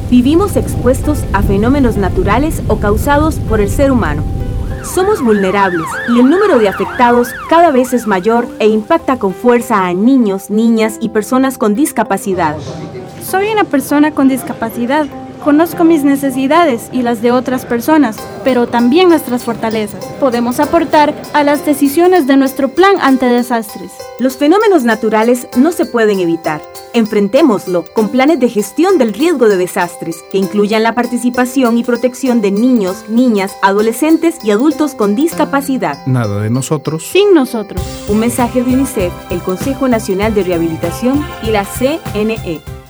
Vivimos expuestos a fenómenos naturales o causados por el ser humano. Somos vulnerables y el número de afectados cada vez es mayor e impacta con fuerza a niños, niñas y personas con discapacidad. Soy una persona con discapacidad. Conozco mis necesidades y las de otras personas, pero también nuestras fortalezas. Podemos aportar a las decisiones de nuestro plan ante desastres. Los fenómenos naturales no se pueden evitar. Enfrentémoslo con planes de gestión del riesgo de desastres que incluyan la participación y protección de niños, niñas, adolescentes y adultos con discapacidad. Nada de nosotros sin nosotros. Un mensaje de UNICEF, el Consejo Nacional de Rehabilitación y la CNE.